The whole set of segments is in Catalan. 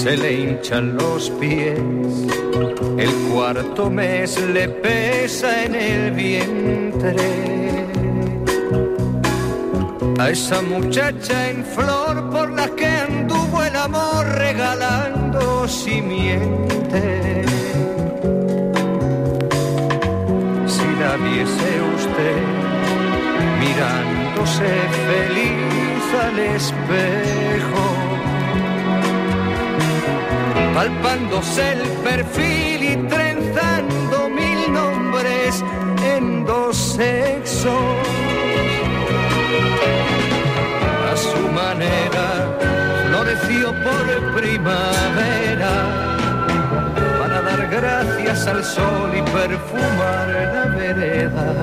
se le hinchan los pies, el cuarto mes le pesa en el vientre. A esa muchacha en flor por la que anduvo el amor regalando simiente. Si la viese usted mirándose feliz al espejo, palpándose el perfil y trenzando 1000 nombres en 2 sexos. A su manera floreció por primavera para dar gracias al sol y perfumar la vereda.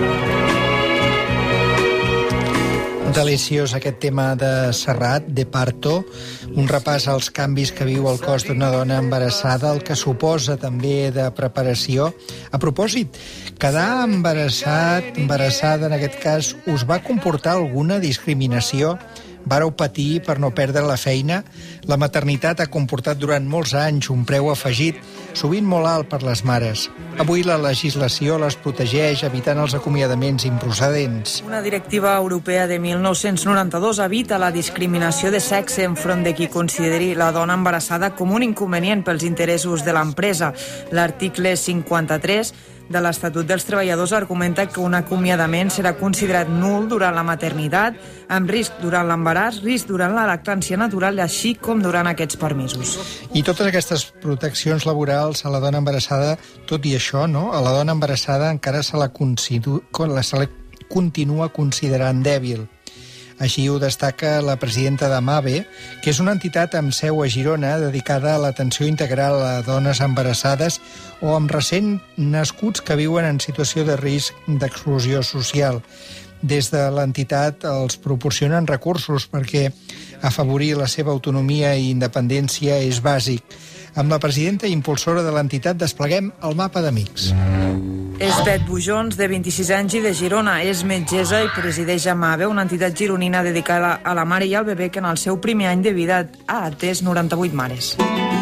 Deliciós aquest tema de Serrat, de parto, un repàs als canvis que viu el cos d'una dona embarassada, el que suposa també de preparació. A propòsit, quedar embarassada en aquest cas, us va comportar alguna discriminació? Vàreu patir per no perdre la feina? La maternitat ha comportat durant molts anys un preu afegit, sovint molt alt per les mares. Avui la legislació les protegeix, evitant els acomiadaments improcedents. Una directiva europea de 1992 evita la discriminació de sexe enfront de qui consideri la dona embarassada com un inconvenient pels interessos de l'empresa. L'article 53 de l'Estatut dels Treballadors argumenta que un acomiadament serà considerat nul durant la maternitat, amb risc durant l'embaràs, risc durant la lactància natural, així com durant aquests permisos. I totes aquestes proteccions laborals a la dona embarassada, tot i això, no? A la dona embarassada encara se la continua considerant dèbil. Així ho destaca la presidenta d'AMABE, que és una entitat amb seu a Girona dedicada a l'atenció integral a dones embarassades o amb recent nascuts que viuen en situació de risc d'exclusió social. Des de l'entitat els proporcionen recursos perquè afavorir la seva autonomia i independència és bàsic. Amb la presidenta i impulsora de l'entitat despleguem el mapa d'amics. És Bet Bujons, de 26 anys i de Girona. És metgessa i presideix AMABE, una entitat gironina dedicada a la mare i al bebè que en el seu primer any de vida ha atès 98 mares.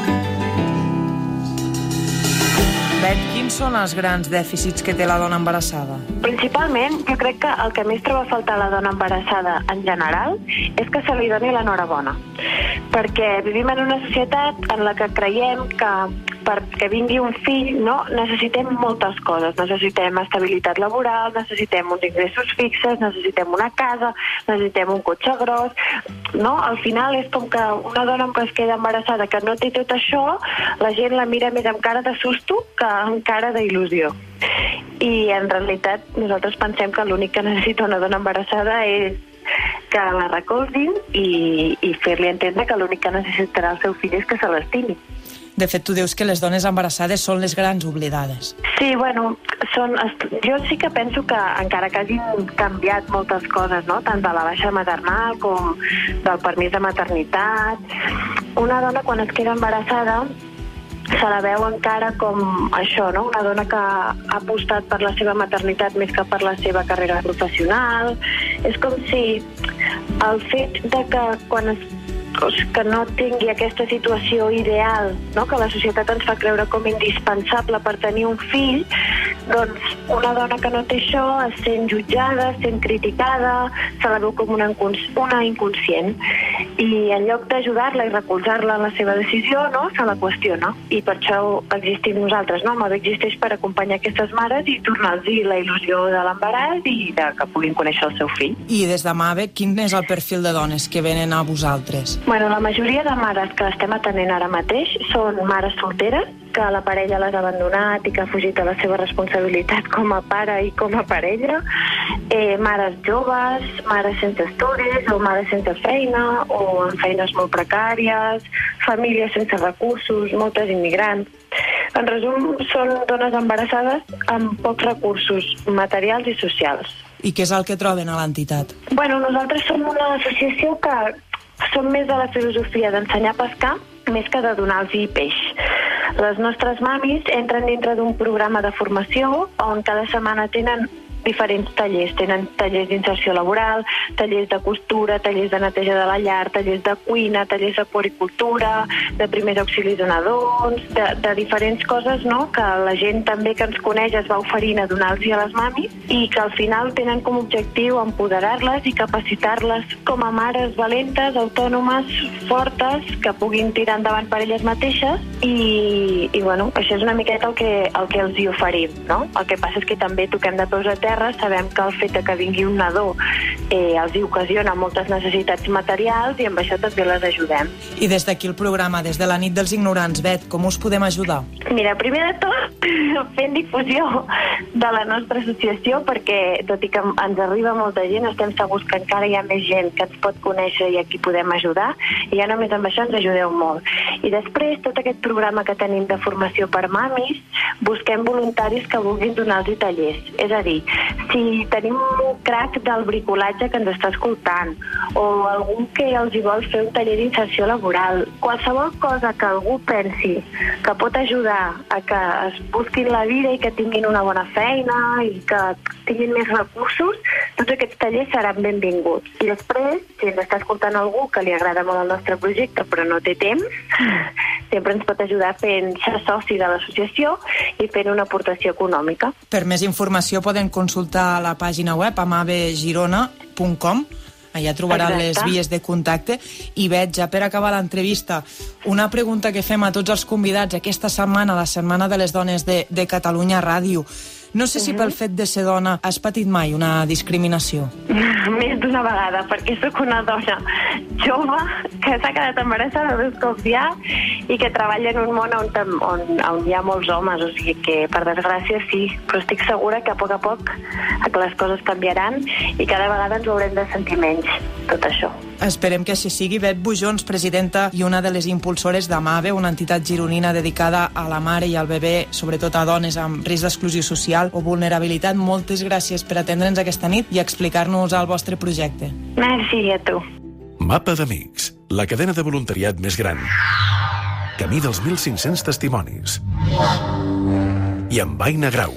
Bet, quins són els grans dèficits que té la dona embarassada? Principalment, jo crec que el que més troba a faltar a la dona embarassada en general és que se li doni l'enhorabona. Perquè vivim en una societat en la que creiem que perquè vingui un fill, no, necessitem moltes coses. Necessitem estabilitat laboral, necessitem uns ingressos fixes, necessitem una casa, necessitem un cotxe gros. No? Al final és com que una dona que es queda embarassada que no té tot això, la gent la mira més amb cara de susto que amb cara d'il·lusió. I en realitat nosaltres pensem que l'únic que necessita una dona embarassada és que la recolzin i fer-li entendre que l'únic que necessitarà el seu fill és que se l'estimi. De fet, tu dius que les dones embarassades són les grans oblidades. Sí, bueno, jo sí que penso que encara que hagin canviat moltes coses, no? Tant de la baixa maternal com del permís de maternitat, una dona quan es queda embarassada se la veu encara com això, no? Una dona que ha apostat per la seva maternitat més que per la seva carrera professional. És com si el fet de que no tingui aquesta situació ideal, no? Que la societat ens fa creure com indispensable per tenir un fill, doncs una dona que no té això es sent jutjada, es sent criticada, se la veu com una inconscient. I en lloc d'ajudar-la i recolzar-la en la seva decisió, no? Se la qüestiona. I per això existim nosaltres, no? AMABE existeix per acompanyar aquestes mares i tornar-los la il·lusió de l'embaràs i que puguin conèixer el seu fill. I des d'AMABE, quin és el perfil de dones que venen a vosaltres? Bueno, la majoria de mares que estem atenent ara mateix són mares solteres, que la parella l'ha abandonat i que ha fugit de la seva responsabilitat com a pare i com a parella, mares joves, mares sense estudis o mares sense feina o amb feines molt precàries, famílies sense recursos, moltes immigrants. En resum, són dones embarassades amb pocs recursos materials i socials. I què és el que troben a l'entitat? Bueno, nosaltres som una associació que som més de la filosofia d'ensenyar a pescar més que de donar-los peix. Les nostres mamis entren dintre d'un programa de formació on cada setmana tenen diferents tallers. Tenen tallers d'inserció laboral, tallers de costura, tallers de neteja de la llar, tallers de cuina, tallers de puericultura, de primers auxilis de nadons, de diferents coses, no?, que la gent també que ens coneix es va oferint a donar-los a les mamis i que al final tenen com a objectiu empoderar-les i capacitar-les com a mares valentes, autònomes, fortes, que puguin tirar endavant per elles mateixes i bueno, això és una miqueta el que els hi oferim, no? El que passa és que també toquem de peus a terra, sabem que el fet que vingui un nadó els hi ocasiona moltes necessitats materials i amb això també les ajudem. I des d'aquí el programa, des de la nit dels ignorants, Bet, com us podem ajudar? Mira, primer de tot, fent difusió de la nostra associació, perquè tot i que ens arriba molta gent, estem segurs que encara hi ha més gent que ens pot conèixer i a qui podem ajudar, i ja només amb això ens ajudeu molt. I després, tot aquest programa que tenim de formació per mamis, busquem voluntaris que vulguin donar-los tallers. És a dir, si tenim un crac del bricolatge que ens està escoltant, o algú que els hi vol fer un taller d'inserció laboral, qualsevol cosa que algú pensi que pot ajudar a que es busquin la vida i que tinguin una bona feina i que tinguin més recursos, tots aquests tallers seran benvinguts. I després, si ens està escoltant algú que li agrada molt el nostre projecte però no té temps, sempre ens pot ajudar fent-se soci de l'associació i fent una aportació econòmica. Per més informació poden consultar la pàgina web amabegirona.com. Allà trobaran les vies de contacte. I Bet, ja per acabar l'entrevista, una pregunta que fem a tots els convidats aquesta setmana, la Setmana de les Dones de Catalunya Ràdio. No sé si pel fet de ser dona has patit mai una discriminació. Més d'una vegada, perquè sóc una dona jove que s'ha quedat embarassada dos cops ja i que treballa en un món on hi ha molts homes, o sigui que per desgràcia sí, però estic segura que a poc les coses canviaran i cada vegada ens ho haurem de sentir menys, tot això. Esperem que així sigui. Bet Bujons, presidenta i una de les impulsores d'Amave, una entitat gironina dedicada a la mare i al bebè, sobretot a dones amb risc d'exclusió social o vulnerabilitat. Moltes gràcies per atendre'ns aquesta nit i explicar-nos el vostre projecte. Merci a tu. Mapa d'Amics, la cadena de voluntariat més gran. Camí dels 1.500 testimonis. I amb Aina Grau.